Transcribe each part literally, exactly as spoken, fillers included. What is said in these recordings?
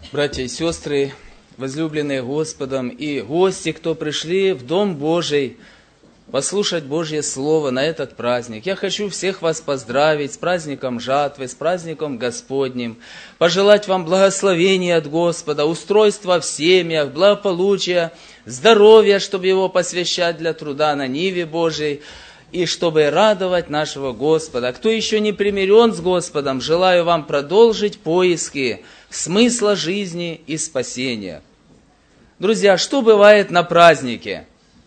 Братья и сестры, возлюбленные Господом, и гости, кто пришли в Дом Божий послушать Божье Слово на этот праздник. Я хочу всех вас поздравить с праздником жатвы, с праздником Господним, пожелать вам благословения от Господа, устройства в семьях, благополучия, здоровья, чтобы его посвящать для труда на ниве Божией, и чтобы радовать нашего Господа. Кто еще не примирен с Господом, желаю вам продолжить поиски смысла жизни и спасения. Друзья, что бывает на празднике?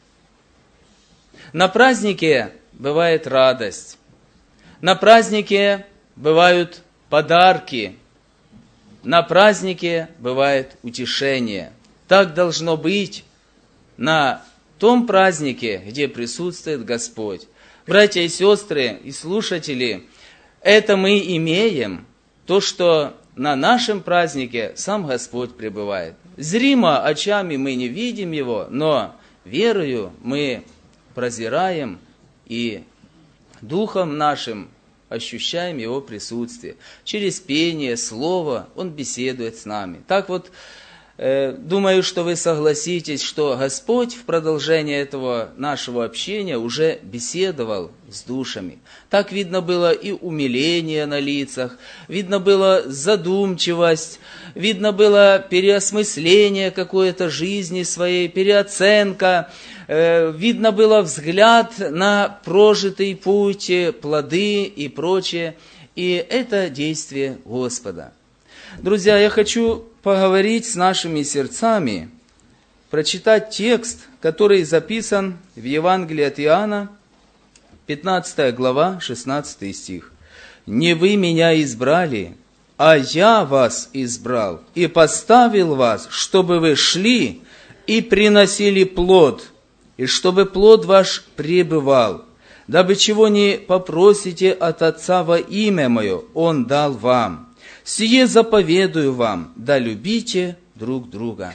На празднике бывает радость. На празднике бывают подарки. На празднике бывает утешение. Так должно быть на том празднике, где присутствует Господь. Братья и сестры и слушатели, это мы имеем, то, что на нашем празднике сам Господь пребывает. Зримо очами мы не видим Его, но верою мы прозираем и духом нашим ощущаем Его присутствие. Через пение, слово Он беседует с нами. Так вот, э, думаю, что вы согласитесь, что Господь в продолжение этого нашего общения уже беседовал с душами. Так видно было и умиление на лицах, видно было задумчивость, видно было переосмысление какой-то жизни своей, переоценка, э, видно было взгляд на прожитый путь, плоды и прочее. И это действие Господа. Друзья, я хочу поговорить с нашими сердцами, прочитать текст, который записан в Евангелии от Иоанна, пятнадцатая глава, шестнадцатый стих. «Не вы меня избрали, а я вас избрал и поставил вас, чтобы вы шли и приносили плод, и чтобы плод ваш пребывал, дабы чего не попросите от Отца во имя Мое, Он дал вам. Сие заповедую вам, да любите друг друга».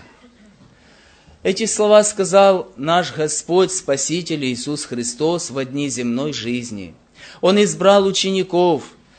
Эти слова сказал наш Господь, Спаситель Иисус Христос во дни земной жизни. Он избрал учеников,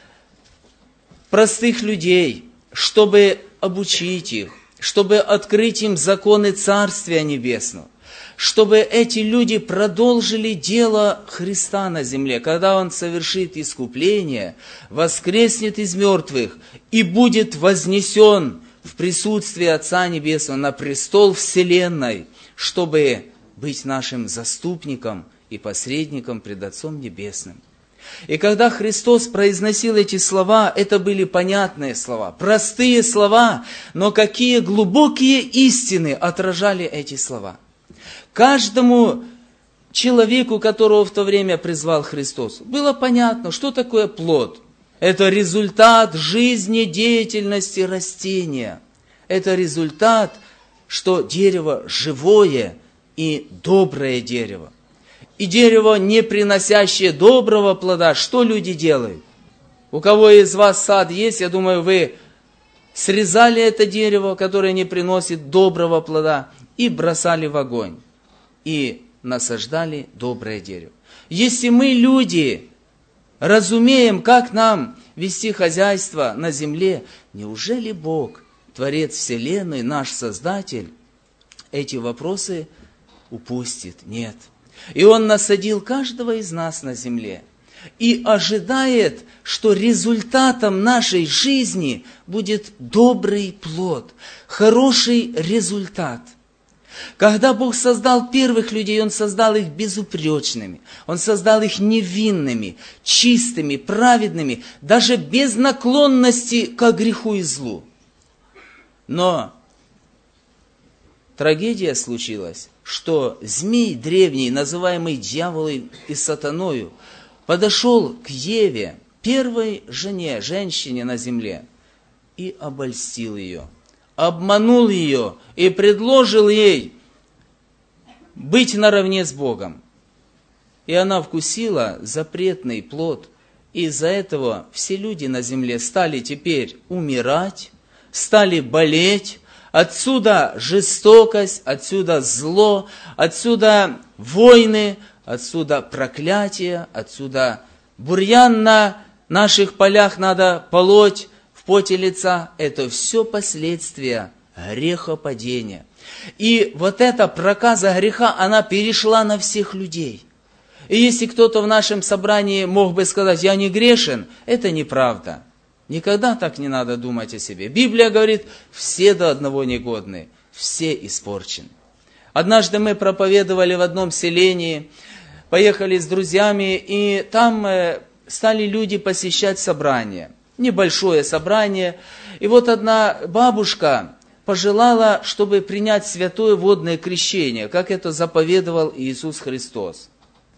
простых людей, чтобы обучить их, чтобы открыть им законы Царствия Небесного, чтобы эти люди продолжили дело Христа на земле, когда Он совершит искупление, воскреснет из мертвых и будет вознесен в присутствии Отца Небесного на престол вселенной, чтобы быть нашим заступником и посредником пред Отцом Небесным. И когда Христос произносил эти слова, это были понятные слова, простые слова, но какие глубокие истины отражали эти слова. Каждому человеку, которого в то время призвал Христос, было понятно, что такое плод. Это результат жизнедеятельности растения. Это результат, что дерево живое и доброе дерево. И дерево, не приносящее доброго плода, что люди делают? У кого из вас сад есть, я думаю, вы срезали это дерево, которое не приносит доброго плода, и бросали в огонь. И насаждали доброе дерево. Если мы, люди, разумеем, как нам вести хозяйство на земле, неужели Бог, Творец Вселенной, наш Создатель, эти вопросы упустит? Нет. И Он насадил каждого из нас на земле и ожидает, что результатом нашей жизни будет добрый плод, хороший результат. Когда Бог создал первых людей, Он создал их безупречными, Он создал их невинными, чистыми, праведными, даже без наклонности к греху и злу. Но трагедия случилась, что змей древний, называемый дьяволом и сатаною, подошел к Еве, первой жене, женщине на земле, и обольстил ее, обманул ее и предложил ей быть наравне с Богом. И она вкусила запретный плод, и из-за этого все люди на земле стали теперь умирать, стали болеть. Отсюда жестокость, отсюда зло, отсюда войны, отсюда проклятие, отсюда бурьян на наших полях надо полоть в поте лица. Это все последствия грехопадения. И вот эта проказа греха, она перешла на всех людей. И если кто-то в нашем собрании мог бы сказать, я не грешен, это неправда. Никогда так не надо думать о себе. Библия говорит, все до одного негодны, все испорчены. Однажды мы проповедовали в одном селении, поехали с друзьями, и там стали люди посещать собрание. Небольшое собрание. И вот одна бабушка пожелала, чтобы принять святое водное крещение, как это заповедовал Иисус Христос.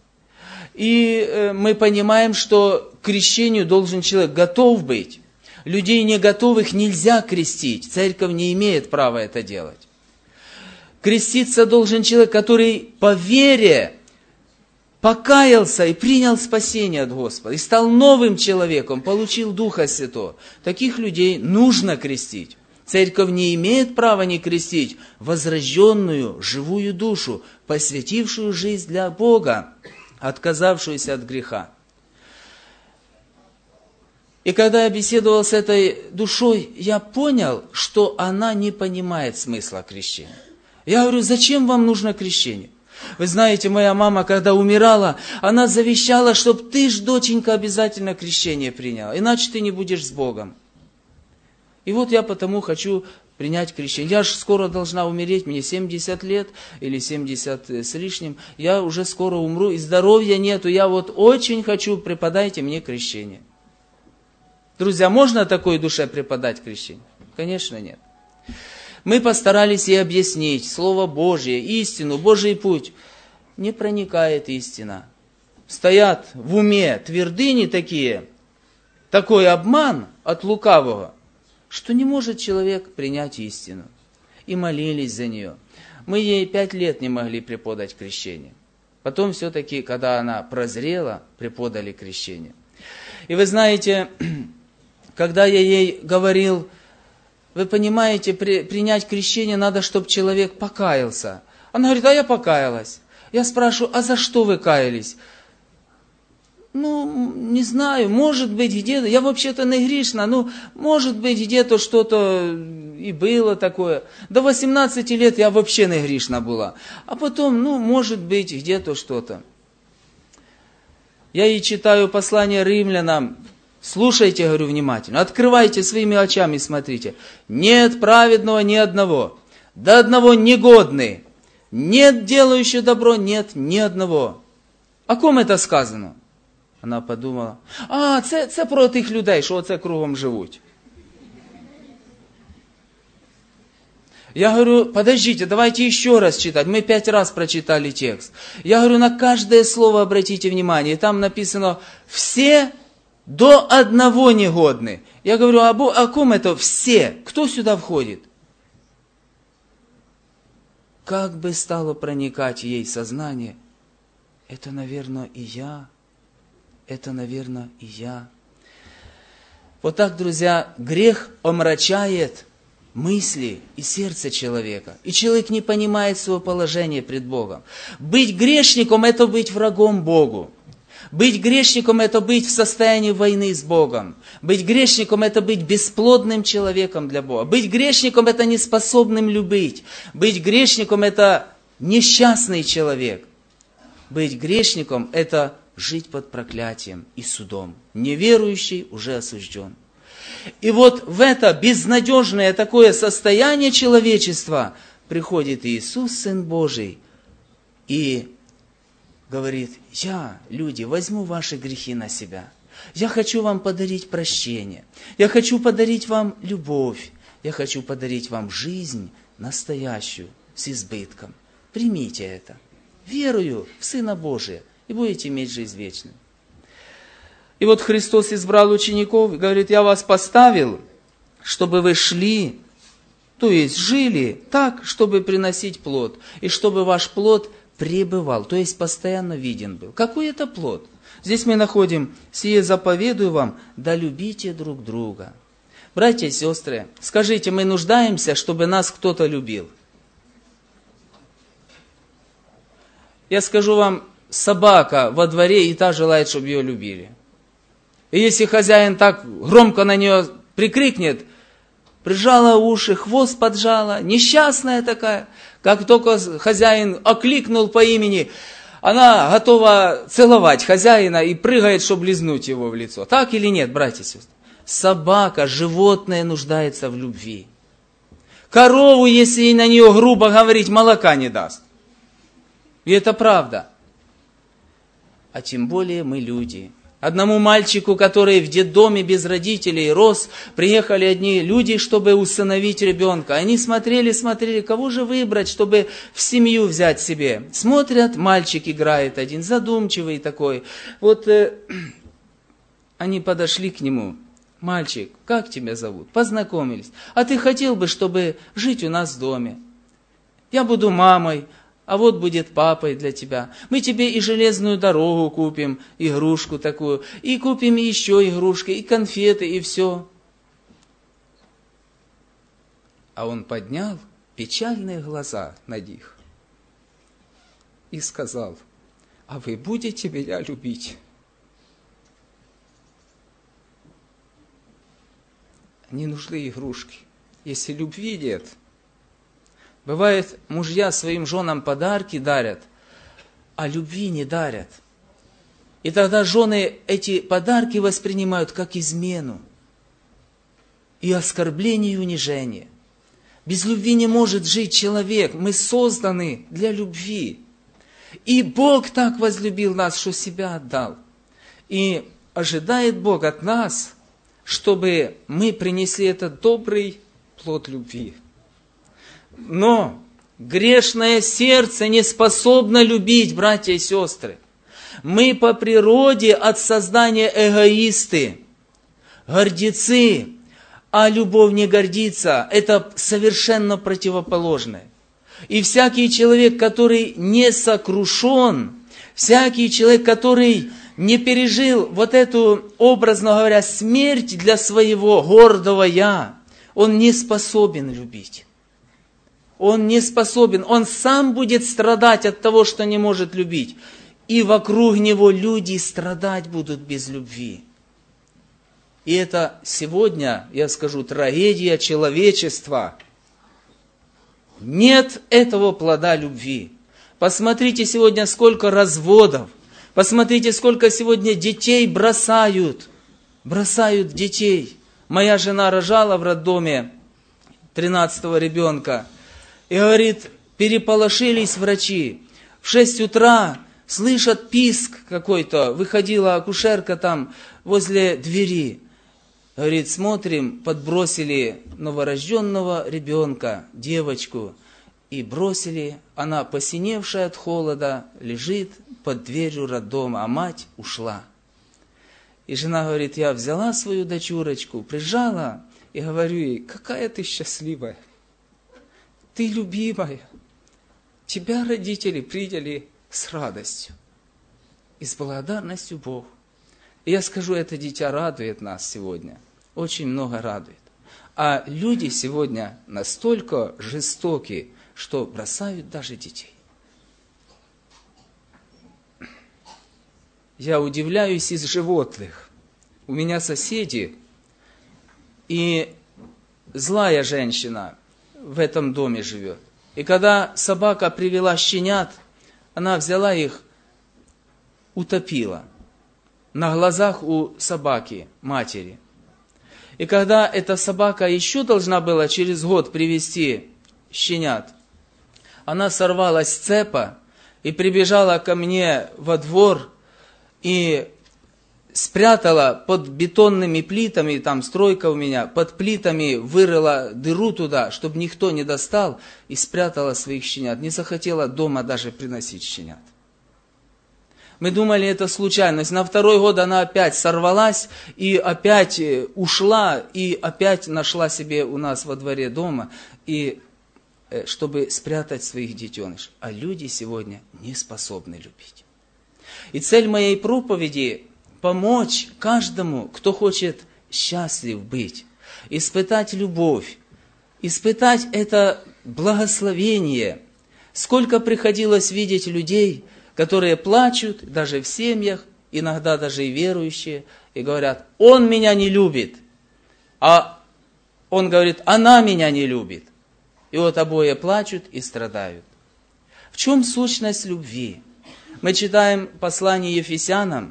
И мы понимаем, что к крещению должен человек готов быть. Людей не готовых нельзя крестить. Церковь не имеет права это делать. Креститься должен человек, который по вере покаялся и принял спасение от Господа, и стал новым человеком, получил Духа Святого. Таких людей нужно крестить. Церковь не имеет права не крестить возрожденную, живую душу, посвятившую жизнь для Бога, отказавшуюся от греха. И когда я беседовал с этой душой, я понял, что она не понимает смысла крещения. Я говорю, зачем вам нужно крещение? Вы знаете, моя мама, когда умирала, она завещала, чтобы ты ж, доченька, обязательно крещение приняла, иначе ты не будешь с Богом. И вот я потому хочу принять крещение. Я же скоро должна умереть, мне семьдесят лет или семьдесят с лишним. Я уже скоро умру, и здоровья нету. Я вот очень хочу, преподайте мне крещение. Друзья, можно такой душе преподать крещение? Конечно, нет. Мы постарались ей объяснить Слово Божье, истину, Божий путь. Не проникает истина. Стоят в уме твердыни такие, такой обман от лукавого, что не может человек принять истину. И молились за нее. Мы ей пять лет не могли преподать крещение. Потом все-таки, когда она прозрела, преподали крещение. И вы знаете, когда я ей говорил, вы понимаете, при, принять крещение надо, чтобы человек покаялся. Она говорит, а я покаялась. Я спрашиваю, а за что вы каялись? Ну, не знаю, может быть, где-то, я вообще-то не грешна, ну, может быть, где-то что-то и было такое. До восемнадцати лет я вообще не грешна была. А потом, ну, может быть, где-то что-то. Я ей читаю послание римлянам. Слушайте, говорю, внимательно, открывайте своими очами, смотрите. Нет праведного ни одного, до одного негодный. Нет делающего добро, нет ни одного. О ком это сказано? Она подумала, а, це, це про тих людей, що оце кругом живуть. Я говорю, подождите, давайте еще раз читать. Мы пять раз прочитали текст. Я говорю, на каждое слово обратите внимание. И там написано, все до одного негодны. Я говорю, а о ком это все? Кто сюда входит? Как бы стало проникать ей сознание, это, наверное, и я. Это, наверное, и я. Вот так, друзья, грех омрачает мысли и сердце человека. И человек не понимает своего положения пред Богом. Быть грешником – это быть врагом Богу. Быть грешником – это быть в состоянии войны с Богом. Быть грешником – это быть бесплодным человеком для Бога. Быть грешником – это неспособным любить. Быть грешником – это несчастный человек. Быть грешником – это жить под проклятием и судом. Неверующий уже осужден. И вот в это безнадежное такое состояние человечества приходит Иисус, Сын Божий, и говорит, я, люди, возьму ваши грехи на себя. Я хочу вам подарить прощение. Я хочу подарить вам любовь. Я хочу подарить вам жизнь настоящую, с избытком. Примите это. Верую в Сына Божия. И будете иметь жизнь вечную. И вот Христос избрал учеников и говорит, я вас поставил, чтобы вы шли, то есть жили так, чтобы приносить плод, и чтобы ваш плод пребывал, то есть постоянно виден был. Какой это плод? Здесь мы находим, сие заповедую вам, да любите друг друга. Братья и сестры, скажите, мы нуждаемся, чтобы нас кто-то любил? Я скажу вам, собака во дворе и та желает, чтобы ее любили. И если хозяин так громко на нее прикрикнет, прижала уши, хвост поджала, несчастная такая. Как только хозяин окликнул по имени, она готова целовать хозяина и прыгает, чтобы лизнуть его в лицо. Так или нет, братья и сестры? Собака, животное, нуждается в любви. Корову, если на нее грубо говорить, молока не даст. И это правда. А тем более мы люди. Одному мальчику, который в детдоме без родителей рос, приехали одни люди, чтобы усыновить ребенка. Они смотрели, смотрели, кого же выбрать, чтобы в семью взять себе. Смотрят, мальчик играет один, задумчивый такой. Вот э, они подошли к нему. Мальчик, как тебя зовут? Познакомились. А ты хотел бы, чтобы жить у нас в доме? Я буду мамой, а вот будет папой для тебя. Мы тебе и железную дорогу купим, игрушку такую, и купим еще игрушки, и конфеты, и все. А он поднял печальные глаза на них и сказал: а вы будете меня любить? Не нужны игрушки, если любви нет. Бывает, мужья своим женам подарки дарят, а любви не дарят. И тогда жены эти подарки воспринимают как измену и оскорбление и унижение. Без любви не может жить человек. Мы созданы для любви. И Бог так возлюбил нас, что себя отдал. И ожидает Бог от нас, чтобы мы принесли этот добрый плод любви. Но грешное сердце не способно любить, братья и сестры. Мы по природе от создания эгоисты, гордецы, а любовь не гордится. Это совершенно противоположное. И всякий человек, который не сокрушен, всякий человек, который не пережил вот эту, образно говоря, смерть для своего гордого «я», он не способен любить. Он не способен, он сам будет страдать от того, что не может любить. И вокруг него люди страдать будут без любви. И это сегодня, я скажу, трагедия человечества. Нет этого плода любви. Посмотрите сегодня, сколько разводов. Посмотрите, сколько сегодня детей бросают. Бросают детей. Моя жена рожала в роддоме тринадцатого ребенка. И говорит, переполошились врачи. В шесть утра слышат писк какой-то. Выходила акушерка там возле двери. Говорит, смотрим, подбросили новорожденного ребенка, девочку. И бросили, она посиневшая от холода, лежит под дверью роддома, а мать ушла. И жена говорит, я взяла свою дочурочку, прижала и говорю ей, какая ты счастливая. Ты любимая. Тебя родители приняли с радостью и с благодарностью Богу. И я скажу, это дитя радует нас сегодня. Очень много радует. А люди сегодня настолько жестоки, что бросают даже детей. Я удивляюсь из животных. У меня соседи и злая женщина в этом доме живет. И когда собака привела щенят, она взяла их, утопила на глазах у собаки, матери. И когда эта собака еще должна была через год привести щенят, она сорвалась с цепа и прибежала ко мне во двор и спрятала под бетонными плитами, там стройка у меня, под плитами вырыла дыру туда, чтобы никто не достал, и спрятала своих щенят. Не захотела дома даже приносить щенят. Мы думали, это случайность. На второй год она опять сорвалась и опять ушла, и опять нашла себе у нас во дворе дома, и чтобы спрятать своих детенышей. А люди сегодня не способны любить. И цель моей проповеди – помочь каждому, кто хочет счастлив быть, испытать любовь, испытать это благословение. Сколько приходилось видеть людей, которые плачут, даже в семьях, иногда даже и верующие, и говорят, он меня не любит. А он говорит, она меня не любит. И вот обои плачут и страдают. В чем сущность любви? Мы читаем послание Ефесянам.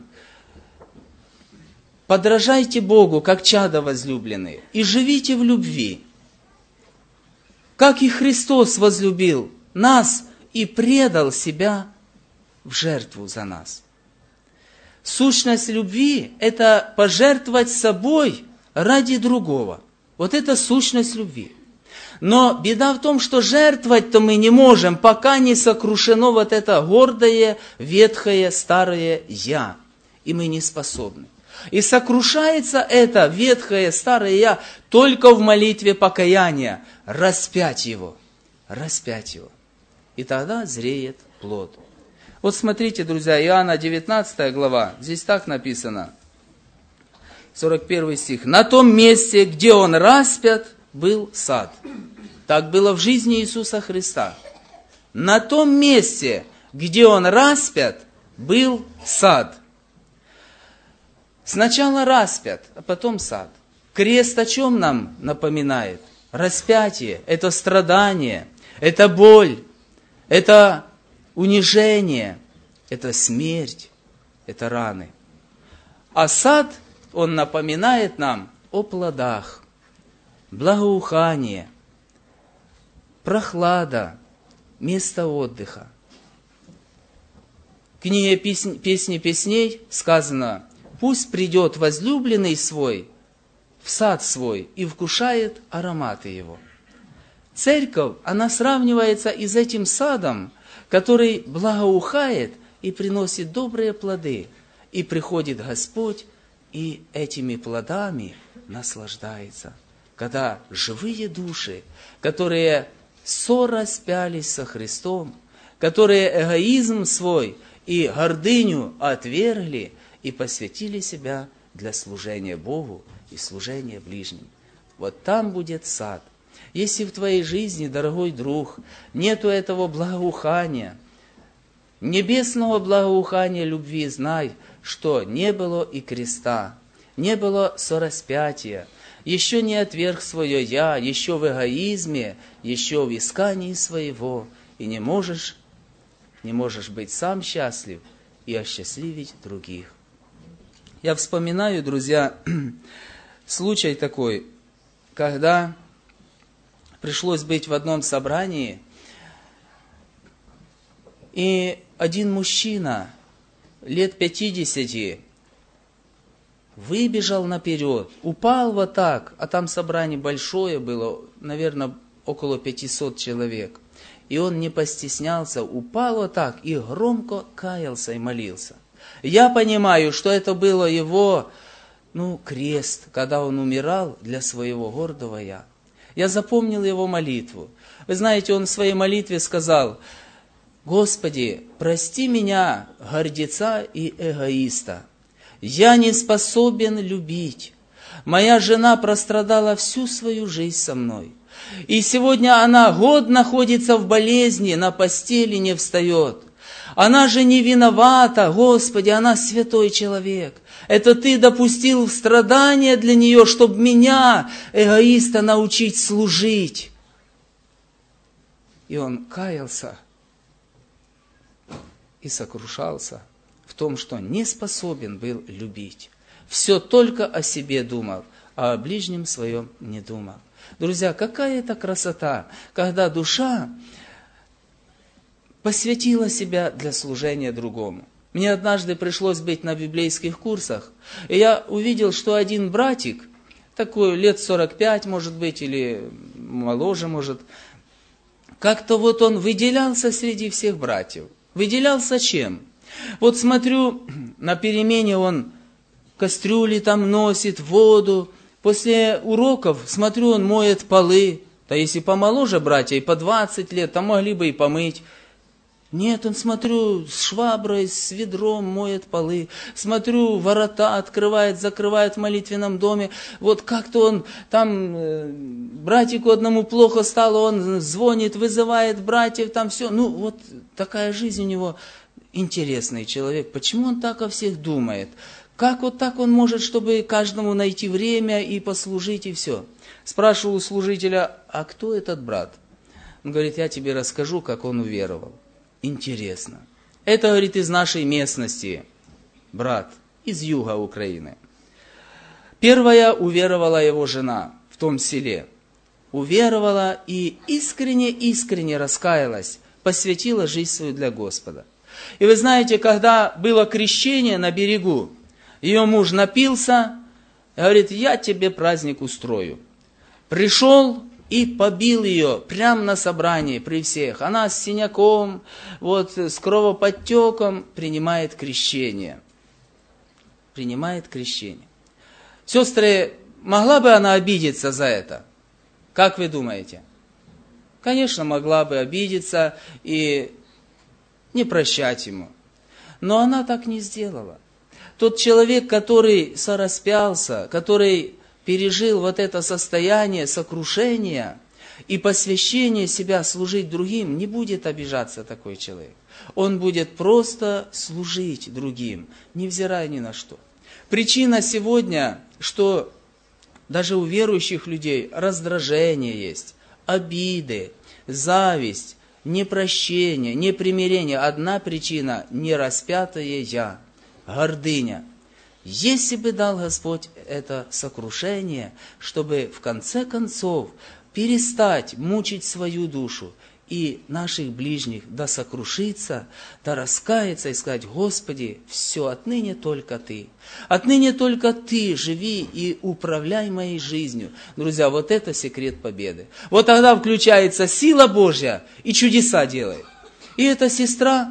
Подражайте Богу, как чада возлюбленные, и живите в любви. Как и Христос возлюбил нас и предал себя в жертву за нас. Сущность любви – это пожертвовать собой ради другого. Вот это сущность любви. Но беда в том, что жертвовать-то мы не можем, пока не сокрушено вот это гордое, ветхое, старое «я». И мы не способны. И сокрушается это ветхое, старое «я» только в молитве покаяния. Распять его. Распять его. И тогда зреет плод. Вот смотрите, друзья, Иоанна девятнадцатая глава. Здесь так написано. сорок первый стих. «На том месте, где он распят, был сад». Так было в жизни Иисуса Христа. На том месте, где он распят, был сад. Сначала распят, а потом сад. Крест о чем нам напоминает? Распятие – это страдание, это боль, это унижение, это смерть, это раны. А сад, он напоминает нам о плодах, благоухание, прохлада, место отдыха. В книге «Песни песней» сказано: «Пусть придет возлюбленный свой в сад свой и вкушает ароматы его». Церковь, она сравнивается и с этим садом, который благоухает и приносит добрые плоды. И приходит Господь, и этими плодами наслаждается. Когда живые души, которые сораспялись со Христом, которые эгоизм свой и гордыню отвергли и посвятили себя для служения Богу и служения ближним. Вот там будет сад. Если в твоей жизни, дорогой друг, нету этого благоухания, небесного благоухания любви, знай, что не было и креста, не было сораспятия, еще не отверг свое «я», еще в эгоизме, еще в искании своего, и не можешь, не можешь быть сам счастлив и осчастливить других. Я вспоминаю, друзья, случай такой, когда пришлось быть в одном собрании, и один мужчина лет пятидесяти выбежал наперед, упал вот так, а там собрание большое было, наверное, около пятисот человек. И он не постеснялся, упал вот так и громко каялся и молился. Я понимаю, что это было его, ну, крест, когда он умирал для своего гордого «я». Я запомнил его молитву. Вы знаете, он в своей молитве сказал: «Господи, прости меня, гордеца и эгоиста. Я не способен любить. Моя жена прострадала всю свою жизнь со мной. И сегодня она год находится в болезни, на постели не встает. Она же не виновата, Господи, она святой человек. Это Ты допустил страдания для нее, чтобы меня, эгоиста, научить служить». И он каялся и сокрушался в том, что не способен был любить. Все только о себе думал, а о ближнем своем не думал. Друзья, какая это красота, когда душа посвятила себя для служения другому. Мне однажды пришлось быть на библейских курсах, и я увидел, что один братик, такой лет сорок пять, может быть, или моложе, может, как-то вот он выделялся среди всех братьев. Выделялся чем? Вот смотрю, на перемене он кастрюли там носит, воду. После уроков, смотрю, он моет полы. Да если помоложе братья, и по двадцать лет, то могли бы и помыть. Нет, он, смотрю, с шваброй, с ведром моет полы. Смотрю, ворота открывает, закрывает в молитвенном доме. Вот как-то он там, э, братику одному плохо стало, он звонит, вызывает братьев, там все. Ну, вот такая жизнь у него. Интересный человек. Почему он так о всех думает? Как вот так он может, чтобы каждому найти время и послужить, и все? Спрашивал у служителя, а кто этот брат? Он говорит, я тебе расскажу, как он уверовал. Интересно. Это, говорит, из нашей местности, брат, из юга Украины. Первая уверовала его жена в том селе. Уверовала и искренне-искренне раскаялась, посвятила жизнь свою для Господа. И вы знаете, когда было крещение на берегу, ее муж напился, говорит, я тебе праздник устрою. Пришел и побил ее прямо на собрании при всех. Она с синяком, вот, с кровоподтеком принимает крещение. Принимает крещение. Сестры, могла бы она обидеться за это? Как вы думаете? Конечно, могла бы обидеться и не прощать ему. Но она так не сделала. Тот человек, который сораспялся, который пережил вот это состояние сокрушения и посвящения себя служить другим, не будет обижаться такой человек. Он будет просто служить другим, невзирая ни на что. Причина сегодня, что даже у верующих людей раздражение есть, обиды, зависть, непрощение, непримирение. Одна причина – нераспятое «я». Гордыня. Если бы дал Господь это сокрушение, чтобы в конце концов перестать мучить свою душу и наших ближних, да сокрушиться, да раскаяться и сказать, Господи, все, отныне только Ты. Отныне только Ты живи и управляй моей жизнью. Друзья, вот это секрет победы. Вот тогда включается сила Божья и чудеса делает. И эта сестра,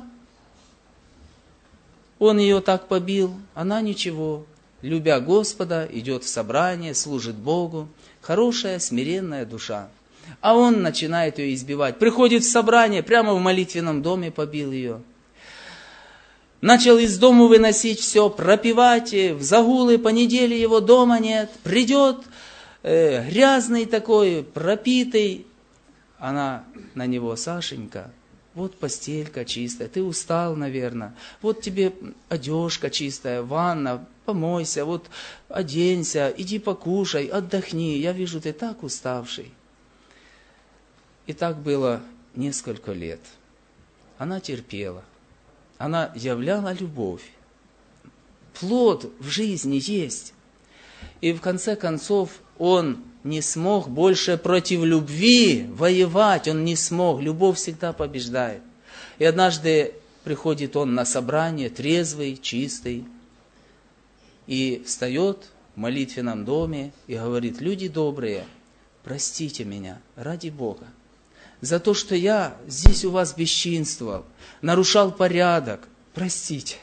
он ее так побил, она ничего, любя Господа, идет в собрание, служит Богу, хорошая, смиренная душа. А он начинает ее избивать. Приходит в собрание, прямо в молитвенном доме побил ее. Начал из дому выносить все, пропивать, в загулы, по неделе его дома нет. Придет э, грязный такой, пропитый. Она на него, Сашенька, вот постелька чистая, ты устал, наверное. Вот тебе одежка чистая, ванна, помойся, вот оденься, иди покушай, отдохни. Я вижу, ты так уставший. И так было несколько лет. Она терпела. Она являла любовь. Плод в жизни есть. И в конце концов он не смог больше против любви воевать. Он не смог. Любовь всегда побеждает. И однажды приходит он на собрание, трезвый, чистый. И встает в молитвенном доме и говорит, люди добрые, простите меня ради Бога за то, что я здесь у вас бесчинствовал, нарушал порядок, простите.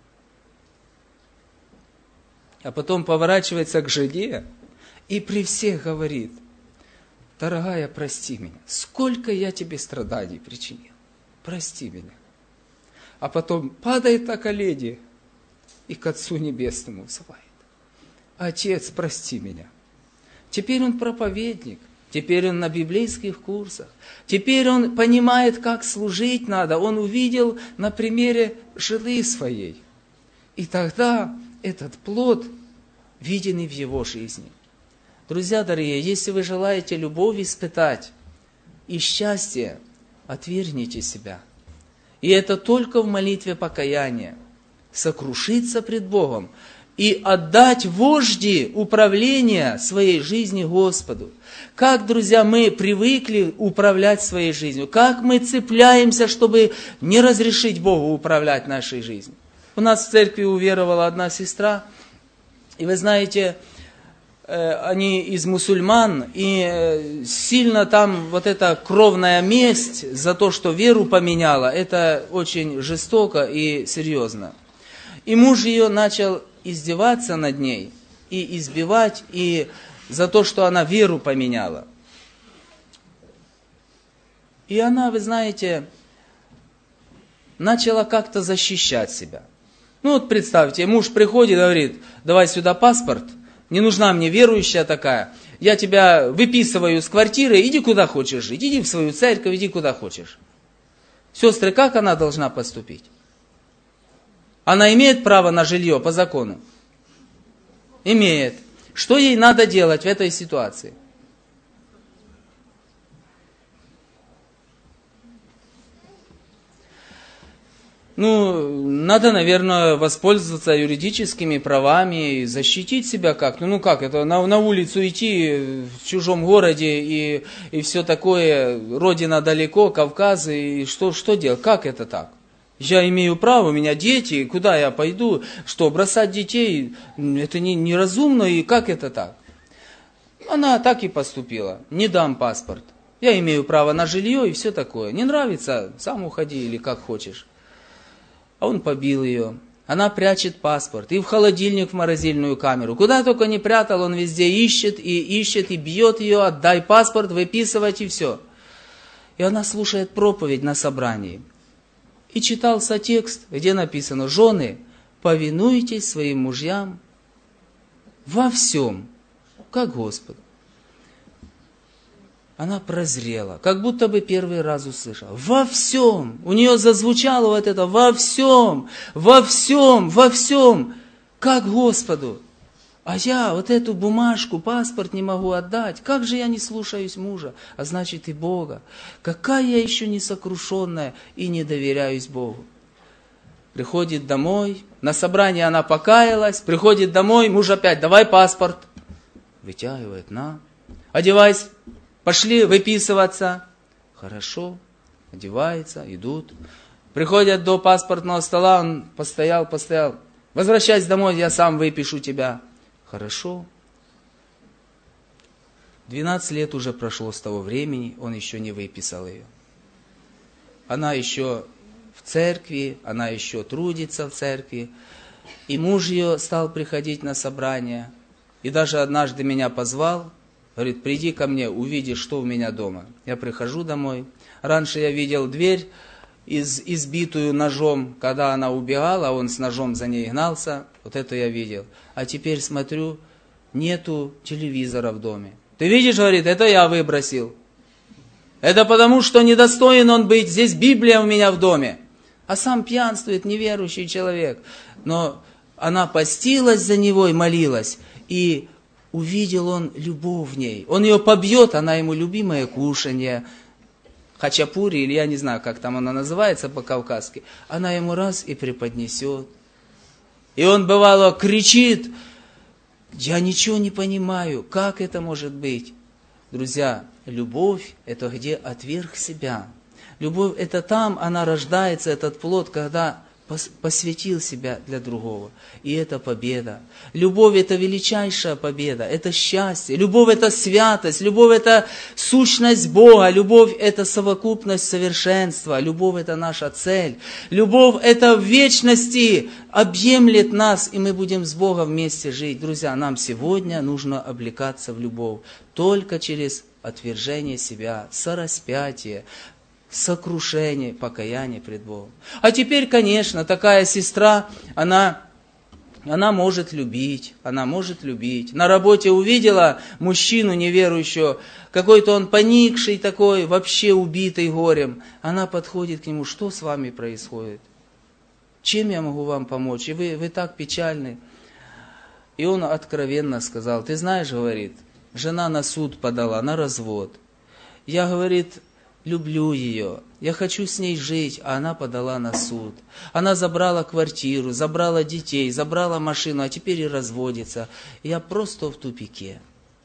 А потом поворачивается к жене и при всех говорит, дорогая, прости меня, сколько я тебе страданий причинил, прости меня. А потом падает на колени и к Отцу Небесному взывает, Отец, прости меня. Теперь он проповедник. Теперь он на библейских курсах. Теперь он понимает, как служить надо. Он увидел на примере жены своей. И тогда этот плод виден и в его жизни. Друзья дорогие, если вы желаете любовь испытать и счастье, отвергните себя. И это только в молитве покаяния. Сокрушиться пред Богом и отдать вожди управления своей жизни Господу. Как, друзья, мы привыкли управлять своей жизнью, как мы цепляемся, чтобы не разрешить Богу управлять нашей жизнью. У нас в церкви уверовала одна сестра, и вы знаете, они из мусульман, и сильно там вот эта кровная месть за то, что веру поменяла, это очень жестоко и серьезно. И муж ее начал издеваться над ней и избивать, и за то, что она веру поменяла. И она, вы знаете, начала как-то защищать себя. Ну вот представьте, муж приходит и говорит, давай сюда паспорт, не нужна мне верующая такая, я тебя выписываю из квартиры, иди куда хочешь жить, иди в свою церковь, иди куда хочешь. Сестры, как она должна поступить? Она имеет право на жилье по закону? Имеет. Что ей надо делать в этой ситуации? Ну, надо, наверное, воспользоваться юридическими правами и защитить себя как-то. Ну как, это на, на улицу идти в чужом городе и, и все такое, родина далеко, Кавказ, и что, что делать? Как это так? Я имею право, у меня дети, куда я пойду? Что, бросать детей? Это не, неразумно, и как это так? Она так и поступила. Не дам паспорт. Я имею право на жилье и все такое. Не нравится, сам уходи или как хочешь. А он побил ее. Она прячет паспорт. И в холодильник, в морозильную камеру. Куда только не прятал, он везде ищет и ищет, и бьет ее. Отдай паспорт, выписывать и все. И она слушает проповедь на собрании. И читался текст, где написано: жены, повинуйтесь своим мужьям во всем, как Господу. Она прозрела, как будто бы первый раз услышала. Во всем. У нее зазвучало вот это во всем, во всем, во всем, как Господу. А я вот эту бумажку, паспорт не могу отдать. Как же я не слушаюсь мужа, а значит и Бога. Какая я еще несокрушенная и не доверяюсь Богу. Приходит домой, на собрании она покаялась, приходит домой, муж опять: давай паспорт. Вытягивает, на, одевайся. Пошли выписываться. Хорошо, одевается, идут. Приходят до паспортного стола, он постоял, постоял. Возвращайся домой, я сам выпишу тебя. Хорошо. двенадцать лет уже прошло с того времени, он еще не выписал ее. Она еще в церкви, она еще трудится в церкви. И муж ее стал приходить на собрания. И даже однажды меня позвал. Говорит: приди ко мне, увидишь, что у меня дома. Я прихожу домой. Раньше я видел дверь, из, избитую ножом. Когда она убегала, он с ножом за ней гнался. Вот это я видел. А теперь смотрю, нету телевизора в доме. Ты видишь, говорит, это я выбросил. Это потому, что недостоин он быть. Здесь Библия у меня в доме. А сам пьянствует, неверующий человек. Но она постилась за него и молилась. И увидел он любовь в ней. Он ее побьет, она ему любимое кушанье, хачапури, или я не знаю, как там она называется по-кавказски. Она ему раз и преподнесет. И он, бывало, кричит: я ничего не понимаю, как это может быть? Друзья, любовь – это где отверг себя. Любовь – это там она рождается, этот плод, когда посвятил себя для другого. И это победа. Любовь – это величайшая победа, это счастье. Любовь – это святость, любовь – это сущность Бога, любовь – это совокупность совершенства, любовь – это наша цель. Любовь – это в вечности объемлет нас, и мы будем с Богом вместе жить. Друзья, нам сегодня нужно облекаться в любовь только через отвержение себя, сораспятие, сокрушение, покаяние пред Богом. А теперь, конечно, такая сестра, она, она может любить, она может любить. На работе увидела мужчину неверующего, какой-то он поникший такой, вообще убитый горем. Она подходит к нему: что с вами происходит? Чем я могу вам помочь? И вы, вы так печальны. И он откровенно сказал: ты знаешь, говорит, жена на суд подала, на развод. Я, говорит, люблю ее, я хочу с ней жить, а она подала на суд. Она забрала квартиру, забрала детей, забрала машину, а теперь и разводится. Я просто в тупике.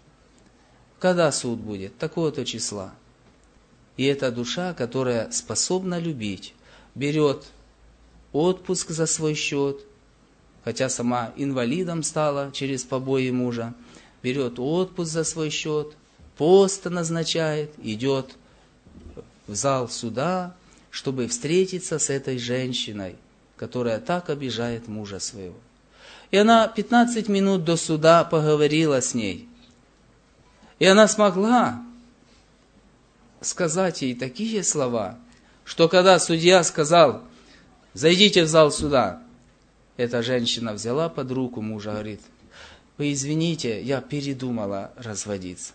Когда суд будет? Такого-то числа. И эта душа, которая способна любить, берет отпуск за свой счет, хотя сама инвалидом стала через побои мужа, берет отпуск за свой счет, пост назначает, идет в зал суда, чтобы встретиться с этой женщиной, которая так обижает мужа своего. И она пятнадцать минут до суда поговорила с ней. И она смогла сказать ей такие слова, что когда судья сказал: зайдите в зал суда, эта женщина взяла под руку мужа, говорит: вы извините, я передумала разводиться.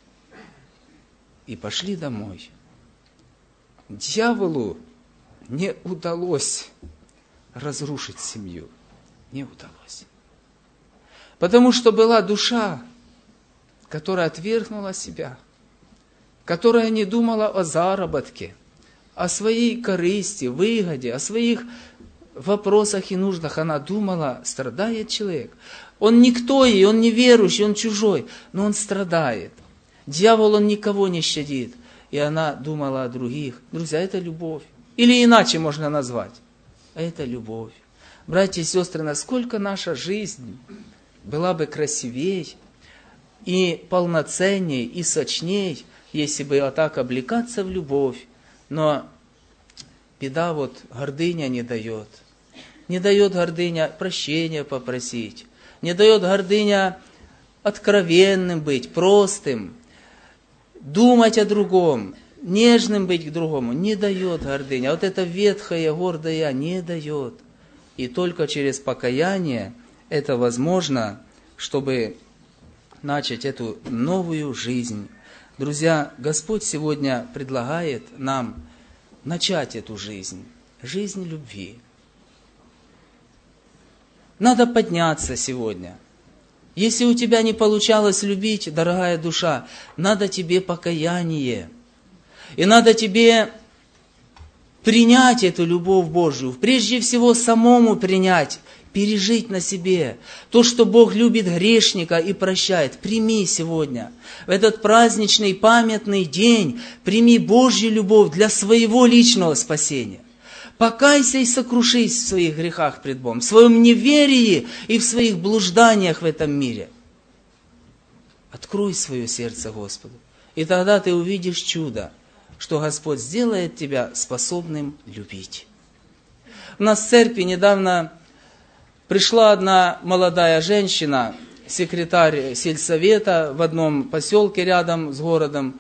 И пошли домой. Дьяволу не удалось разрушить семью. Не удалось. Потому что была душа, которая отвергнула себя, которая не думала о заработке, о своей корысти, выгоде, о своих вопросах и нуждах. Она думала, страдает человек. Он никто ей, он неверующий, он чужой, но он страдает. Дьявол, он никого не щадит. И она думала о других. Друзья, это любовь. Или иначе можно назвать. Это любовь. Братья и сестры, насколько наша жизнь была бы красивей и полноценней, и сочней, если бы вот так облекаться в любовь. Но беда вот, гордыня не дает. Не дает гордыня прощения попросить. Не дает гордыня откровенным быть, простым, думать о другом, нежным быть к другому. Не дает гордыня. Вот это ветхое, гордое не дает. И только через покаяние это возможно, чтобы начать эту новую жизнь. Друзья, Господь сегодня предлагает нам начать эту жизнь, жизнь любви. Надо подняться сегодня. Если у тебя не получалось любить, дорогая душа, надо тебе покаяние. И надо тебе принять эту любовь Божию. Прежде всего, самому принять, пережить на себе. То, что Бог любит грешника и прощает. Прими сегодня, в этот праздничный, памятный день, прими Божью любовь для своего личного спасения. Покайся и сокрушись в своих грехах пред Богом, в своем неверии и в своих блужданиях в этом мире. Открой свое сердце Господу, и тогда ты увидишь чудо, что Господь сделает тебя способным любить. У нас в церкви недавно пришла одна молодая женщина, секретарь сельсовета в одном поселке рядом с городом,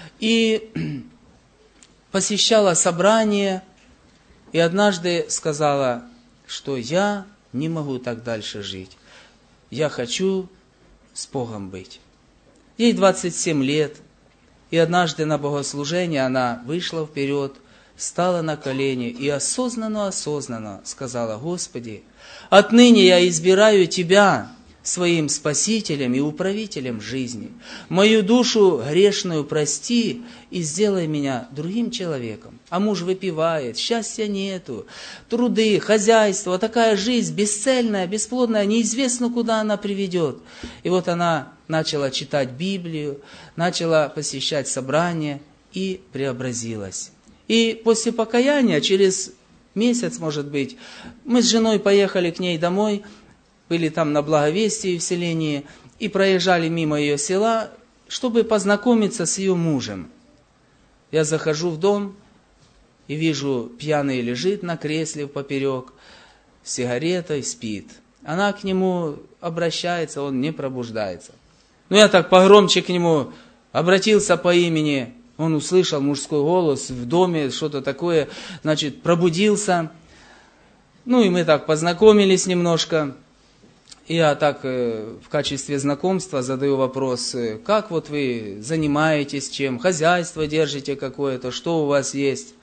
и посещала собрание, и однажды сказала, что я не могу так дальше жить. Я хочу с Богом быть. Ей двадцать семь лет, и однажды на богослужении она вышла вперед, стала на колени и осознанно-осознанно сказала: Господи, отныне я избираю Тебя своим спасителем и управителем жизни. Мою душу грешную прости и сделай меня другим человеком. А муж выпивает, счастья нету, труды, хозяйство, такая жизнь бесцельная, бесплодная, неизвестно, куда она приведет. И вот она начала читать Библию, начала посещать собрания и преобразилась. И после покаяния, через месяц, может быть, мы с женой поехали к ней домой, были там на благовестии в селении, и проезжали мимо ее села, чтобы познакомиться с ее мужем. Я захожу в дом и вижу, пьяный лежит на кресле поперек, с сигаретой, спит. Она к нему обращается, он не пробуждается. Ну, я так погромче к нему обратился по имени, он услышал мужской голос в доме, что-то такое, значит, пробудился. Ну, и мы так познакомились немножко. И я так э, в качестве знакомства задаю вопрос, э, как вот вы занимаетесь, чем, хозяйство держите какое-то, что у вас есть?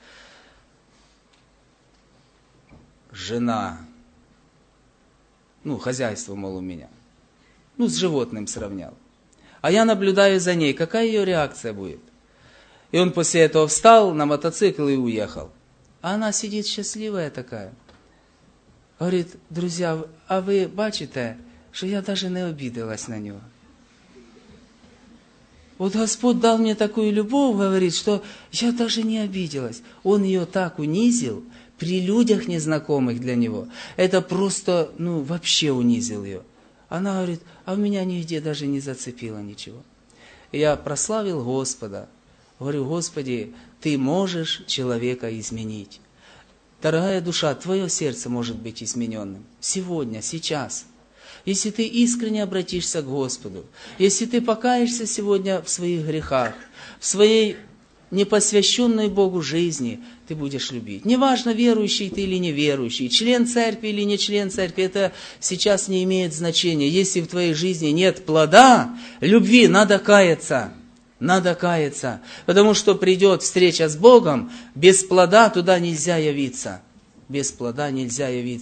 Жена. Ну, хозяйство, мол, у меня. Ну, с животным сравнял. А я наблюдаю за ней, какая ее реакция будет. И он после этого встал на мотоцикл и уехал. А она сидит счастливая такая. Говорит: друзья, а ви бачите, що я даже не обиделась на него. Вот Господь дал мне такую любовь, говорит, что я даже не обиделась. Он ее так унизил, при людях незнакомых для него. Это просто, ну, вообще унизил ее. Она говорит: а у меня нигде даже не зацепило ничего. И я прославил Господа. Говорю: Господи, Ты можешь человека изменить. Дорогая душа, твое сердце может быть измененным. Сегодня, сейчас. Если ты искренне обратишься к Господу, если ты покаешься сегодня в своих грехах, в своей непосвященной Богу жизни, ты будешь любить. Неважно, верующий ты или неверующий, член церкви или не член церкви, это сейчас не имеет значения. Если в твоей жизни нет плода любви, надо каяться. Надо каяться, потому что придет встреча с Богом, без плода туда нельзя явиться. Без плода нельзя явиться.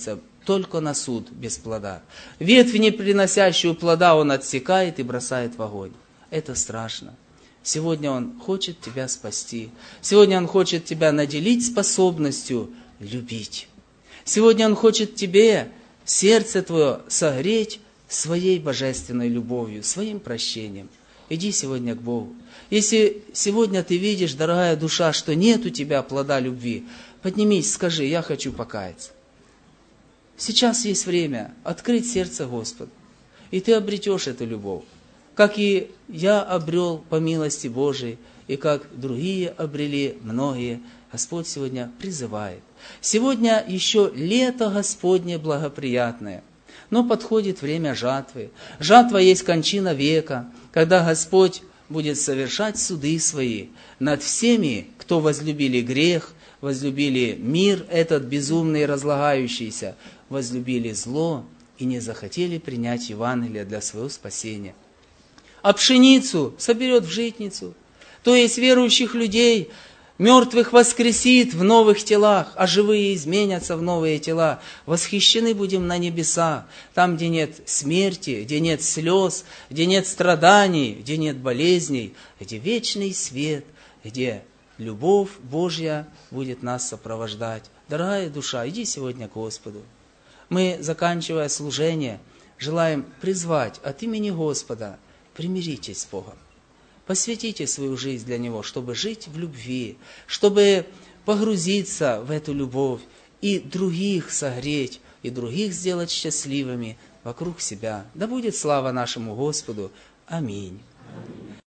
только на суд без плода. Ветвь, не приносящую плода, Он отсекает и бросает в огонь. Это страшно. Сегодня Он хочет тебя спасти. Сегодня Он хочет тебя наделить способностью любить. Сегодня Он хочет тебе сердце твое согреть своей божественной любовью, своим прощением. Иди сегодня к Богу. Если сегодня ты видишь, дорогая душа, что нет у тебя плода любви, поднимись, скажи: я хочу покаяться. Сейчас есть время открыть сердце Господу, и ты обретешь эту любовь. Как и я обрел по милости Божией, и как другие обрели многие, Господь сегодня призывает. Сегодня еще лето Господне благоприятное, но подходит время жатвы. Жатва есть кончина века, когда Господь будет совершать суды свои над всеми, кто возлюбили грех, возлюбили мир этот безумный и разлагающийся, возлюбили зло и не захотели принять Евангелие для своего спасения. А пшеницу соберет в житницу, то есть верующих людей, мертвых воскресит в новых телах, а живые изменятся в новые тела. Восхищены будем на небеса, там, где нет смерти, где нет слез, где нет страданий, где нет болезней, где вечный свет, где любовь Божья будет нас сопровождать. Дорогая душа, иди сегодня к Господу. Мы, заканчивая служение, желаем призвать от имени Господа: примиритесь с Богом. Посвятите свою жизнь для Него, чтобы жить в любви, чтобы погрузиться в эту любовь и других согреть, и других сделать счастливыми вокруг себя. Да будет слава нашему Господу. Аминь.